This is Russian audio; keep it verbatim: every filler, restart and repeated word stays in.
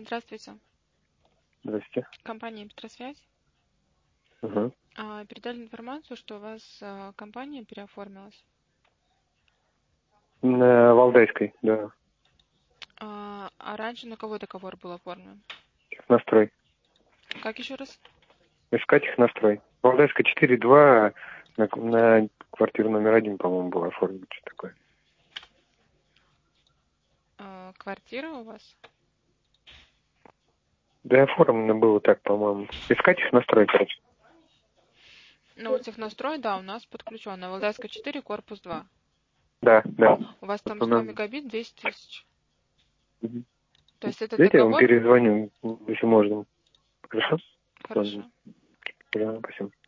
Здравствуйте. Здравствуйте. Компания «Петросвязь». Угу. А, Передали информацию, что у вас а, компания переоформилась. На Валдайской, да. А, а раньше на кого договор был оформлен? Технострой. Как еще раз? СК Технострой. Валдайская четыре два на, на квартиру номер один, по-моему, было оформлено, что такое. А, квартира у вас? Да, оформлено было так, по-моему. СК Технострой, короче. Ну, Технострой, да, у нас подключен. На Валдайская четыре, корпус два. Да, да. У вас там У сто нас... мегабит, двести тысяч. Мгм. То есть этот Видите, я вам договор... перезвоню, если можно. Хорошо? Хорошо. Да, спасибо.